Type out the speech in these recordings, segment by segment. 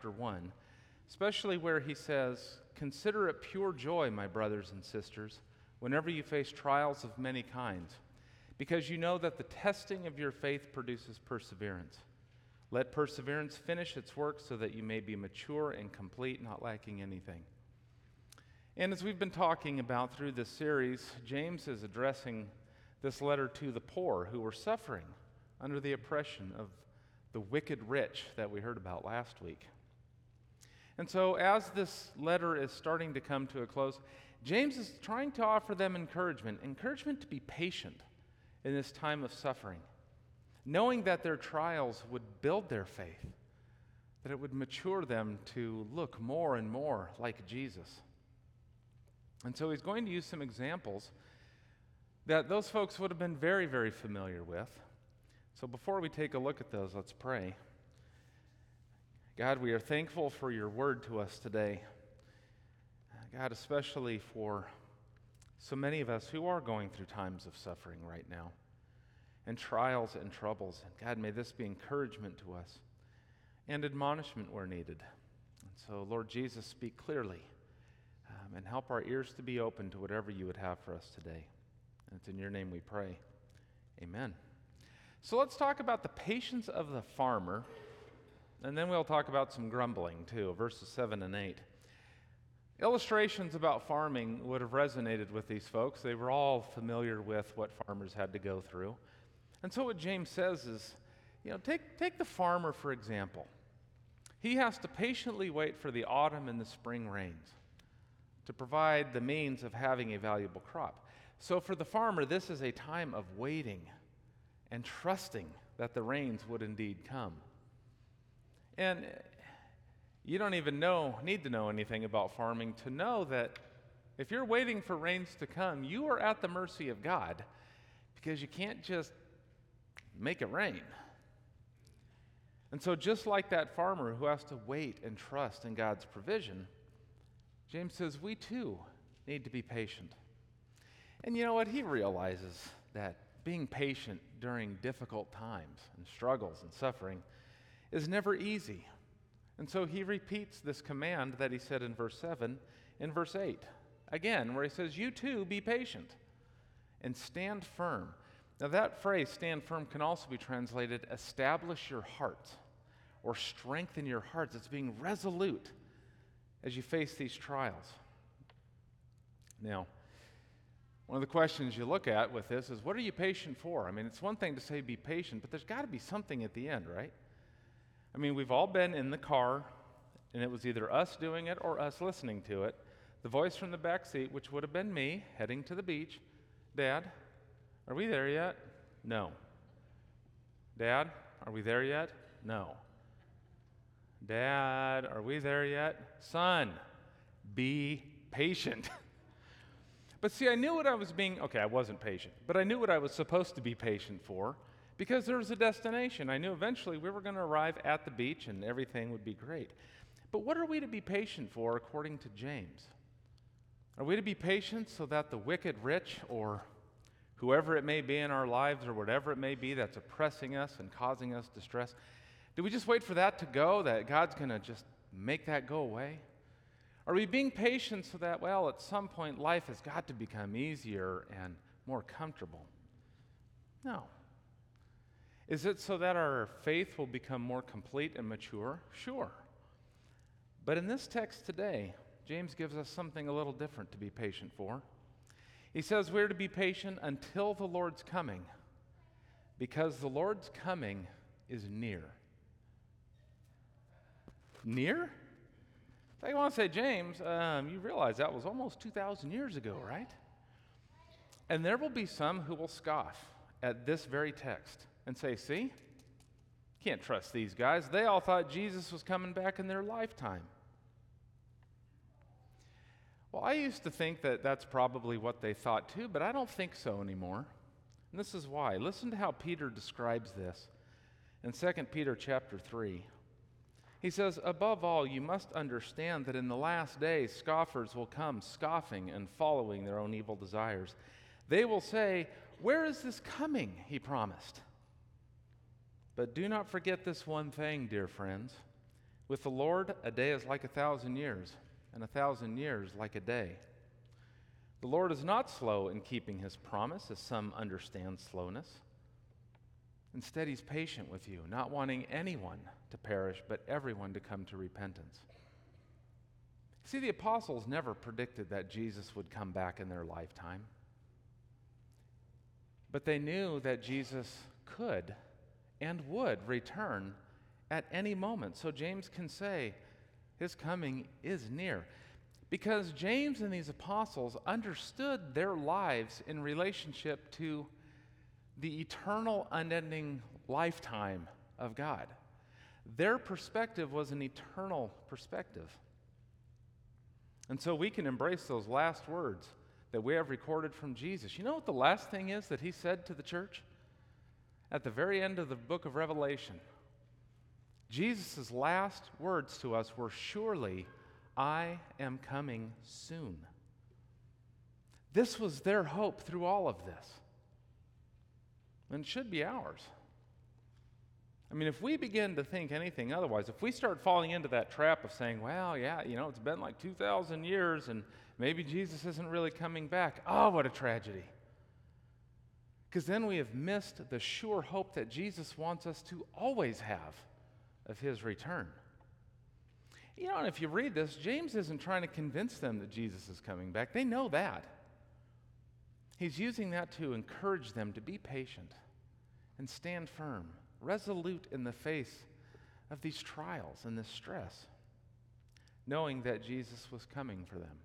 chapter 1, especially where he says, "Consider it pure joy, my brothers and sisters, whenever you face trials of many kinds, because you know that the testing of your faith produces perseverance. Let perseverance finish its work so that you may be mature and complete, not lacking anything." And as we've been talking about through this series, James is addressing this letter to the poor who were suffering under the oppression of the wicked rich that we heard about last week. And so as this letter is starting to come to a close, James is trying to offer them encouragement to be patient in this time of suffering, knowing that their trials would build their faith, that it would mature them to look more and more like Jesus. And so he's going to use some examples that those folks would have been very, very familiar with. So before we take a look at those, let's pray. God, we are thankful for your word to us today. God, especially for so many of us who are going through times of suffering right now, and trials and troubles. And God, may this be encouragement to us and admonishment where needed. And so, Lord Jesus, speak clearly and help our ears to be open to whatever you would have for us today. And it's in your name we pray. Amen. So let's talk about the patience of the farmer, and then we'll talk about some grumbling too, verses 7 and 8. Illustrations about farming would have resonated with these folks. They were all familiar with what farmers had to go through. And so what James says is, take the farmer, for example. He has to patiently wait for the autumn and the spring rains to provide the means of having a valuable crop. So for the farmer, this is a time of waiting and trusting that the rains would indeed come. And you don't even need to know anything about farming to know that if you're waiting for rains to come, you are at the mercy of God, because you can't just make it rain. And so just like that farmer who has to wait and trust in God's provision, James says we too need to be patient. And you know what? He realizes that being patient during difficult times and struggles and suffering is never easy. And so he repeats this command that he said in verse 7 in verse 8 again, where he says, "You too be patient and stand firm." Now that phrase, stand firm, can also be translated establish your heart or strengthen your hearts. It's being resolute as you face these trials. Now, one of the questions you look at with this is, what are you patient for? I mean, it's one thing to say be patient, but there's got to be something at the end, right? I mean, we've all been in the car, and it was either us doing it or us listening to it. The voice from the back seat, which would have been me, heading to the beach, "Dad, are we there yet?" "No." "Dad, are we there yet?" "No." "Dad, are we there yet?" "Son, be patient." But see, I knew what I wasn't patient, but I knew what I was supposed to be patient for, because there was a destination. I knew eventually we were going to arrive at the beach and everything would be great. But what are we to be patient for according to James? Are we to be patient so that the wicked rich, or whoever it may be in our lives, or whatever it may be that's oppressing us and causing us distress, do we just wait for that to go, that God's going to just make that go away? Are we being patient so that, at some point life has got to become easier and more comfortable? No. Is it so that our faith will become more complete and mature? Sure. But in this text today, James gives us something a little different to be patient for. He says we're to be patient until the Lord's coming, because the Lord's coming is near. Near? I want to say, James, you realize that was almost 2,000 years ago, right? And there will be some who will scoff at this very text and say, "See, can't trust these guys. They all thought Jesus was coming back in their lifetime." Well, I used to think that that's probably what they thought too, but I don't think so anymore. And this is why. Listen to how Peter describes this in 2 Peter chapter 3. He says, "Above all, you must understand that in the last days scoffers will come, scoffing and following their own evil desires. They will say, 'Where is this coming he promised?' But do not forget this one thing, dear friends. With the Lord, a day is like 1,000 years, and 1,000 years like a day. The Lord is not slow in keeping his promise, as some understand slowness. Instead, he's patient with you, not wanting anyone to perish, but everyone to come to repentance. See, the apostles never predicted that Jesus would come back in their lifetime. But they knew that Jesus could and would return at any moment. So James can say his coming is near. Because James and these apostles understood their lives in relationship to the eternal, unending lifetime of God. Their perspective was an eternal perspective. And so we can embrace those last words that we have recorded from Jesus. You know what the last thing is that he said to the church? At the very end of the book of Revelation, Jesus' last words to us were, "Surely I am coming soon." This was their hope through all of this. And it should be ours. I mean, if we begin to think anything otherwise, if we start falling into that trap of saying, well, yeah, it's been like 2,000 years and maybe Jesus isn't really coming back. Oh, what a tragedy. Because then we have missed the sure hope that Jesus wants us to always have of his return. And if you read this, James isn't trying to convince them that Jesus is coming back. They know that. He's using that to encourage them to be patient and stand firm, resolute in the face of these trials and this stress, knowing that Jesus was coming for them.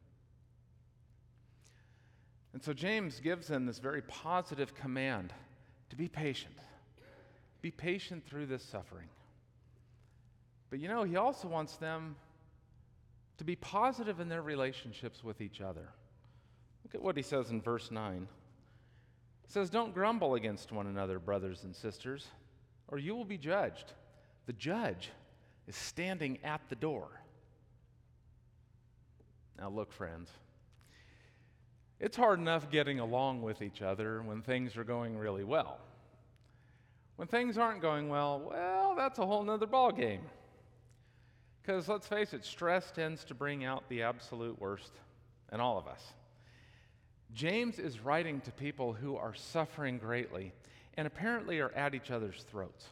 And so James gives them this very positive command to be patient. Be patient through this suffering. But he also wants them to be positive in their relationships with each other. Look at what he says in verse 9. He says, "Don't grumble against one another, brothers and sisters, or you will be judged. The judge is standing at the door." Now look, friends, it's hard enough getting along with each other when things are going really well. When things aren't going well, that's a whole nother ballgame. Because let's face it, stress tends to bring out the absolute worst in all of us. James is writing to people who are suffering greatly and apparently are at each other's throats.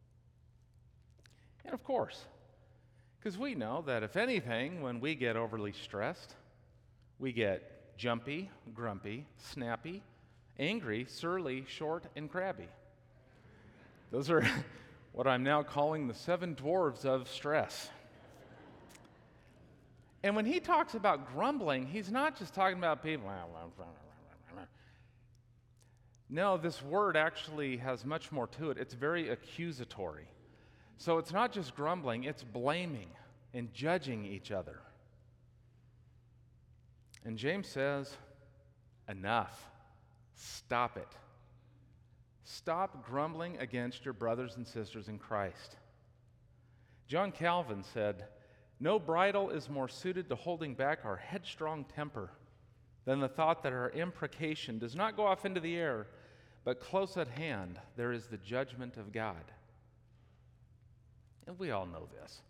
And of course, because we know that if anything, when we get overly stressed, we get jumpy, grumpy, snappy, angry, surly, short, and crabby. Those are what I'm now calling the 7 dwarves of stress. And when he talks about grumbling, he's not just talking about people. No, this word actually has much more to it. It's very accusatory. So it's not just grumbling, it's blaming and judging each other. And James says, enough. Stop it. Stop grumbling against your brothers and sisters in Christ. John Calvin said, "No bridle is more suited to holding back our headstrong temper than the thought that our imprecation does not go off into the air, but close at hand there is the judgment of God." And we all know this.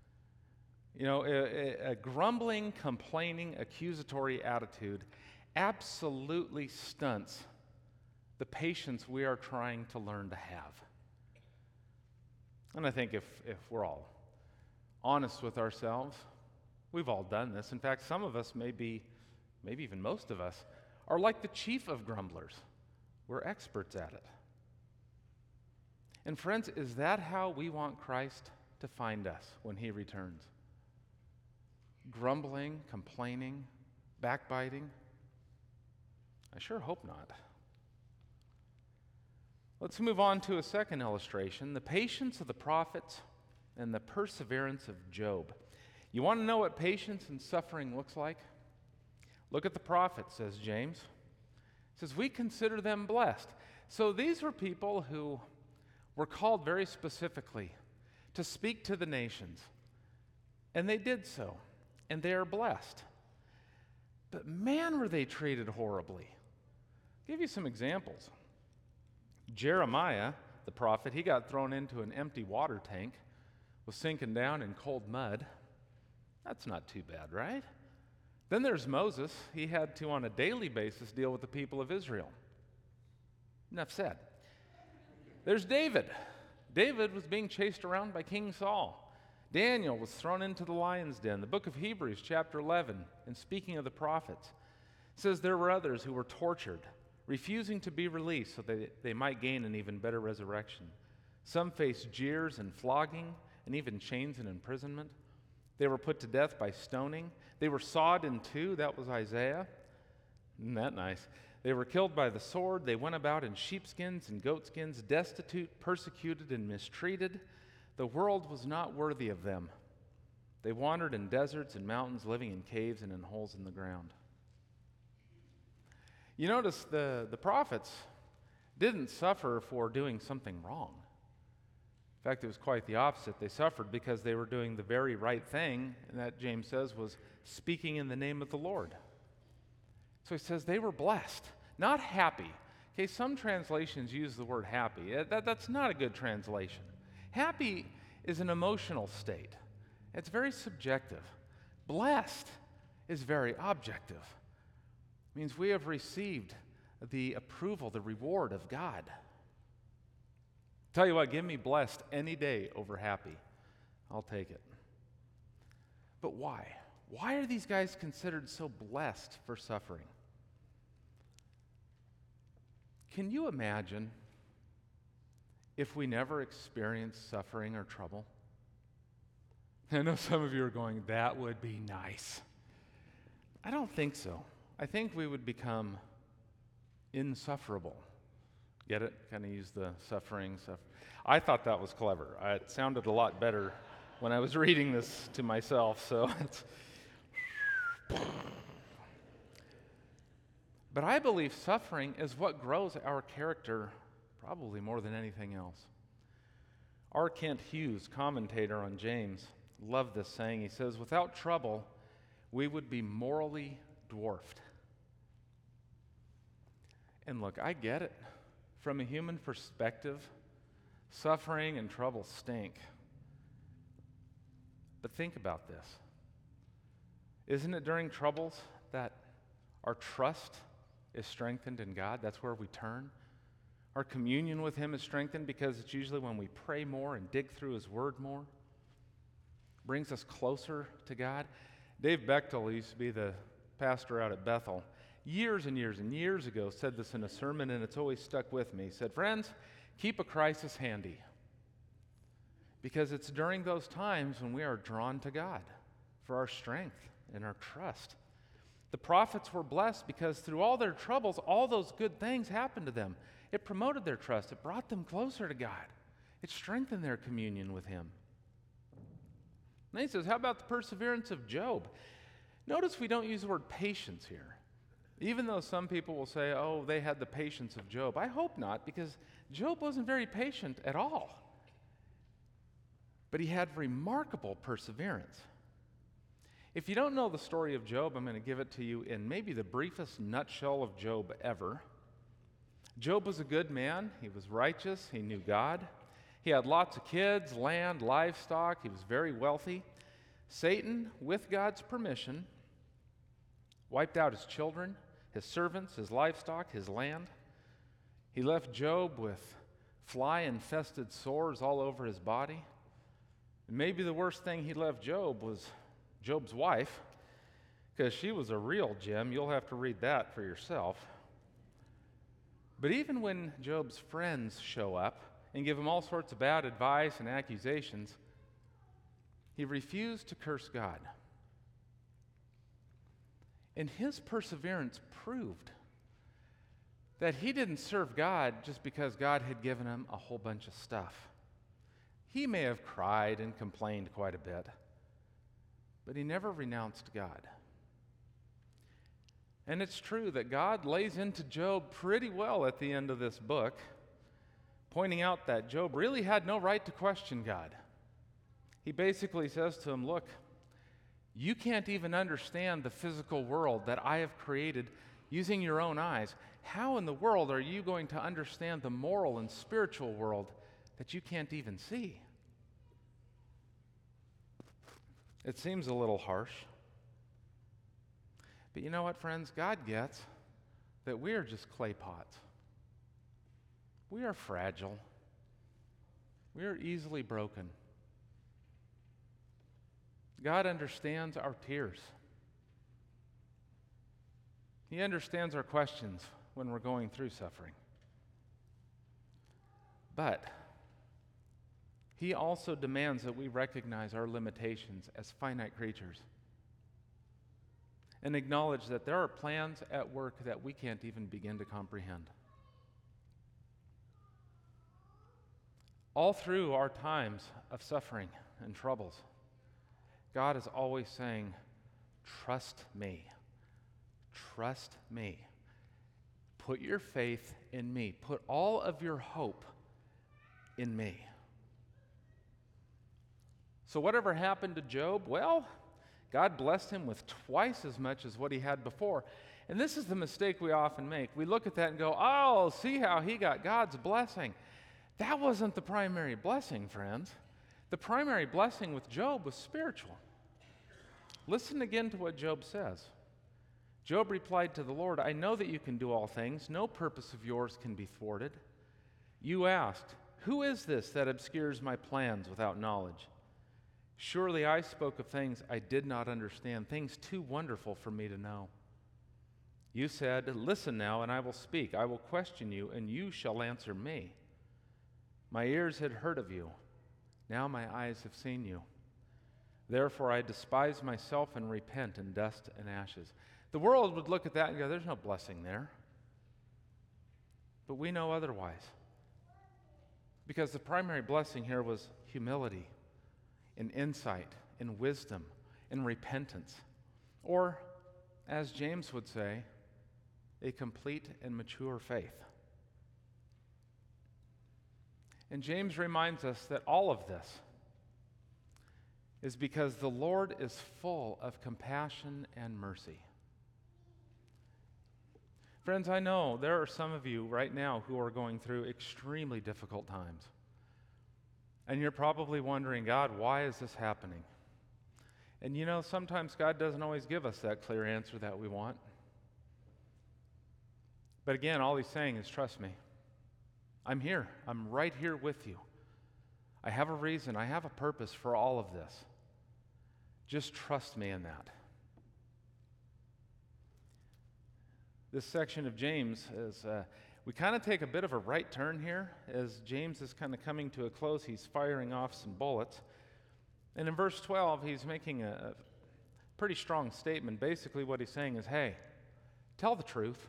A grumbling, complaining, accusatory attitude absolutely stunts the patience we are trying to learn to have. And I think if we're all honest with ourselves, we've all done this. In fact, some of us, maybe even most of us, are like the chief of grumblers. We're experts at it. And friends, is that how we want Christ to find us when he returns? Grumbling, complaining, backbiting? I sure hope not. Let's move on to a second illustration, the patience of the prophets and the perseverance of Job. You want to know what patience and suffering looks like? Look at the prophets, says James. He says, we consider them blessed. So these were people who were called very specifically to speak to the nations. And they did so. And they are blessed. But man, were they treated horribly. I'll give you some examples. Jeremiah, the prophet, he got thrown into an empty water tank was sinking down in cold mud. That's not too bad, right? Then there's Moses. He had to, on a daily basis, deal with the people of Israel. Enough said. There's David. David was being chased around by King Saul. Daniel was thrown into the lion's den. The book of Hebrews, chapter 11, and speaking of the prophets, says there were others who were tortured, refusing to be released so that they might gain an even better resurrection. Some faced jeers and flogging, and even chains and imprisonment. They were put to death by stoning. They were sawed in two. That was Isaiah. Isn't that nice? They were killed by the sword. They went about in sheepskins and goatskins, destitute, persecuted, and mistreated. The world was not worthy of them. They wandered in deserts and mountains, living in caves and in holes in the ground. You notice the prophets didn't suffer for doing something wrong. In fact, it was quite the opposite. They suffered because they were doing the very right thing, and that, James says, was speaking in the name of the Lord. So he says they were blessed, not happy. Okay, some translations use the word happy. That's not a good translation. Happy is an emotional state. It's very subjective. Blessed is very objective. It means we have received the approval, the reward of God. Tell you what, give me blessed any day over happy. I'll take it. But why? Why are these guys considered so blessed for suffering? Can you imagine if we never experienced suffering or trouble? I know some of you are going, that would be nice. I don't think so. I think we would become insufferable. Get it? Kind of use the suffering stuff. I thought that was clever. It sounded a lot better when I was reading this to myself, so it's... But I believe suffering is what grows our character probably more than anything else. R. Kent Hughes, commentator on James, loved this saying. He says, without trouble, we would be morally dwarfed. And look, I get it. From a human perspective, suffering and trouble stink. But think about this. Isn't it during troubles that our trust is strengthened in God? That's where we turn. Our communion with Him is strengthened because it's usually when we pray more and dig through His Word more. Brings us closer to God. Dave Bechtel, who used to be the pastor out at Bethel, years and years and years ago said this in a sermon, and it's always stuck with me. He said, friends, keep a crisis handy. Because it's during those times when we are drawn to God for our strength and our trust. The prophets were blessed because through all their troubles, all those good things happened to them. It promoted their trust. It brought them closer to God. It strengthened their communion with Him. And he says, how about the perseverance of Job? Notice we don't use the word patience here. Even though some people will say, oh, they had the patience of Job. I hope not, because Job wasn't very patient at all. But he had remarkable perseverance. If you don't know the story of Job, I'm going to give it to you in maybe the briefest nutshell of Job ever. Job was a good man. He was righteous. He knew God. He had lots of kids, land, livestock. He was very wealthy. Satan, with God's permission, wiped out his children, his servants, his livestock, his land. He left Job with fly-infested sores all over his body. And maybe the worst thing he left Job was Job's wife, because she was a real gem. You'll have to read that for yourself. But even when Job's friends show up and give him all sorts of bad advice and accusations, he refused to curse God. And his perseverance proved that he didn't serve God just because God had given him a whole bunch of stuff. He may have cried and complained quite a bit, but he never renounced God. And it's true that God lays into Job pretty well at the end of this book, pointing out that Job really had no right to question God. He basically says to him, look, you can't even understand the physical world that I have created using your own eyes. How in the world are you going to understand the moral and spiritual world that you can't even see? It seems a little harsh. But you know what, friends? God gets that we are just clay pots. We are fragile. We are easily broken. God understands our tears. He understands our questions when we're going through suffering. But He also demands that we recognize our limitations as finite creatures and acknowledge that there are plans at work that we can't even begin to comprehend. All through our times of suffering and troubles, God is always saying, trust me. Trust me. Put your faith in me. Put all of your hope in me. So whatever happened to Job? Well, God blessed him with twice as much as what he had before. And this is the mistake we often make. We look at that and go, oh, see how he got God's blessing. That wasn't the primary blessing, friends. The primary blessing with Job was spiritual. Listen again to what Job says. Job replied to the Lord, I know that you can do all things. No purpose of yours can be thwarted. You asked, who is this that obscures my plans without knowledge? Surely I spoke of things I did not understand, things too wonderful for me to know. You said, listen now, and I will speak. I will question you, and you shall answer me. My ears had heard of you. Now my eyes have seen you. Therefore I despise myself and repent in dust and ashes. The world would look at that and go, there's no blessing there. But we know otherwise. Because the primary blessing here was humility, in insight, in wisdom, in repentance. Or, as James would say, a complete and mature faith. And James reminds us that all of this is because the Lord is full of compassion and mercy. Friends, I know there are some of you right now who are going through extremely difficult times. And you're probably wondering, God, why is this happening? And you know, sometimes God doesn't always give us that clear answer that we want. But again, all He's saying is, trust me. I'm here. I'm right here with you. I have a reason. I have a purpose for all of this. Just trust me in that. This section of James is, we kind of take a bit of a right turn here. As James is kind of coming to a close, he's firing off some bullets. And in verse 12, he's making a pretty strong statement. Basically, what he's saying is, hey, tell the truth.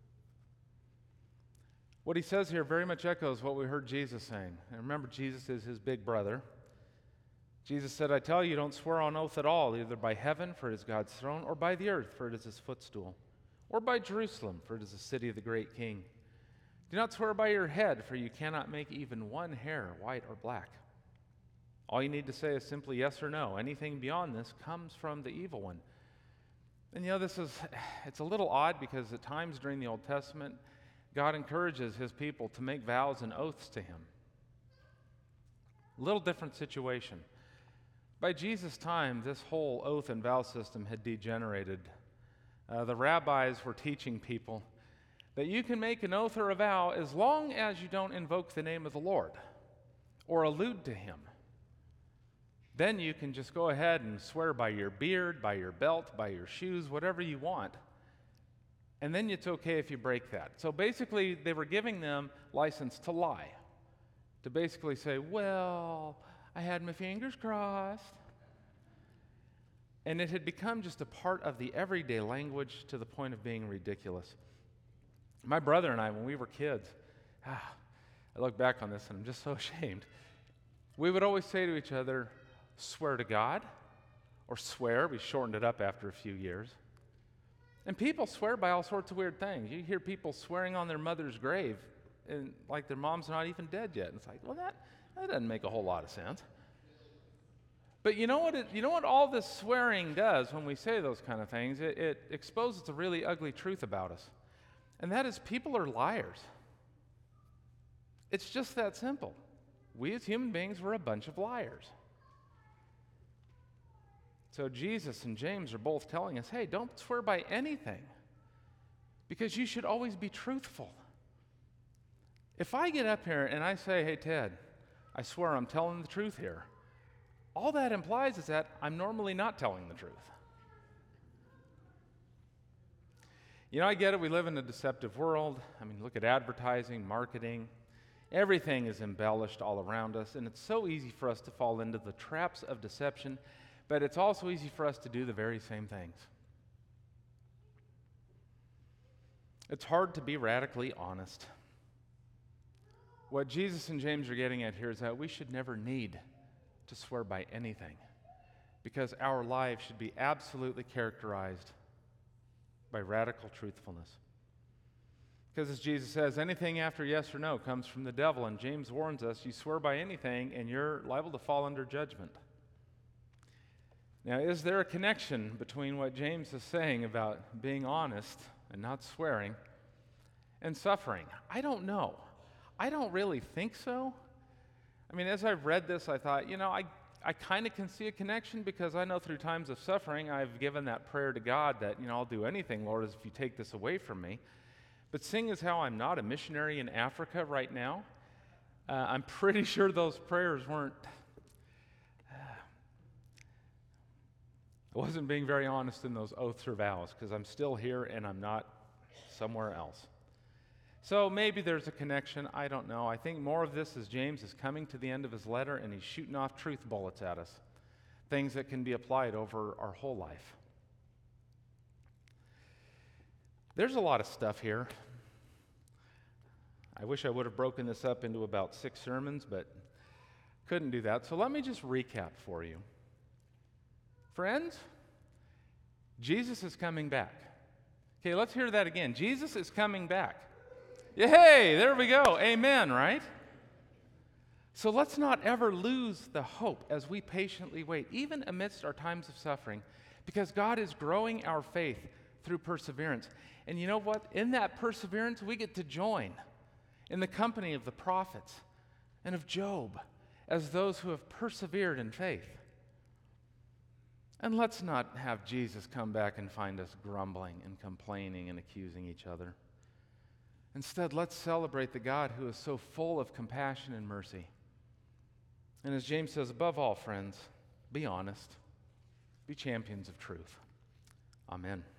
What he says here very much echoes what we heard Jesus saying. And remember, Jesus is his big brother. Jesus said, I tell you, don't swear on oath at all, either by heaven, for it is God's throne, or by the earth, for it is his footstool, or by Jerusalem, for it is the city of the great king. Do not swear by your head, for you cannot make even one hair white or black. All you need to say is simply yes or no. Anything beyond this comes from the evil one. And you know, it's a little odd because at times during the Old Testament, God encourages his people to make vows and oaths to him. A little different situation. By Jesus' time, this whole oath and vow system had degenerated. The rabbis were teaching people that you can make an oath or a vow as long as you don't invoke the name of the Lord or allude to him. Then you can just go ahead and swear by your beard, by your belt, by your shoes, whatever you want. And then it's okay if you break that. So basically, they were giving them license to lie, to basically say, well, I had my fingers crossed. And it had become just a part of the everyday language to the point of being ridiculous. My brother and I, when we were kids, I look back on this and I'm just so ashamed. We would always say to each other, swear to God, or swear. We shortened it up after a few years. And people swear by all sorts of weird things. You hear people swearing on their mother's grave, and like their mom's not even dead yet. And it's like, well, that doesn't make a whole lot of sense. But you know what all this swearing does when we say those kind of things? It exposes a really ugly truth about us. And that is, people are liars. It's just that simple. We as human beings were a bunch of liars. So Jesus and James are both telling us, hey, don't swear by anything, because you should always be truthful. If I get up here and I say, hey, Ted, I swear I'm telling the truth here, all that implies is that I'm normally not telling the truth. You know, I get it. We live in a deceptive world. I mean, look at advertising, marketing. Everything is embellished all around us, and it's so easy for us to fall into the traps of deception, but it's also easy for us to do the very same things. It's hard to be radically honest. What Jesus and James are getting at here is that we should never need to swear by anything, because our lives should be absolutely characterized by radical truthfulness. Because as Jesus says, anything after yes or no comes from the devil, and James warns us, you swear by anything and you're liable to fall under judgment. Now, is there a connection between what James is saying about being honest and not swearing and suffering? I don't know. I don't really think so. I mean, as I've read this, I thought, I kind of can see a connection, because I know through times of suffering, I've given that prayer to God that, I'll do anything, Lord, if you take this away from me. But seeing as how I'm not a missionary in Africa right now, I'm pretty sure those prayers weren't, I wasn't being very honest in those oaths or vows, because I'm still here and I'm not somewhere else. So maybe there's a connection, I don't know. I think more of this is James is coming to the end of his letter and he's shooting off truth bullets at us, things that can be applied over our whole life. There's a lot of stuff here. I wish I would have broken this up into about 6 sermons, but couldn't do that. So let me just recap for you. Friends, Jesus is coming back. Okay, let's hear that again. Jesus is coming back. Yay, there we go. Amen, right? So let's not ever lose the hope as we patiently wait, even amidst our times of suffering, because God is growing our faith through perseverance. And you know what? In that perseverance, we get to join in the company of the prophets and of Job as those who have persevered in faith. And let's not have Jesus come back and find us grumbling and complaining and accusing each other. Instead, let's celebrate the God who is so full of compassion and mercy. And as James says, above all, friends, be honest. Be champions of truth. Amen.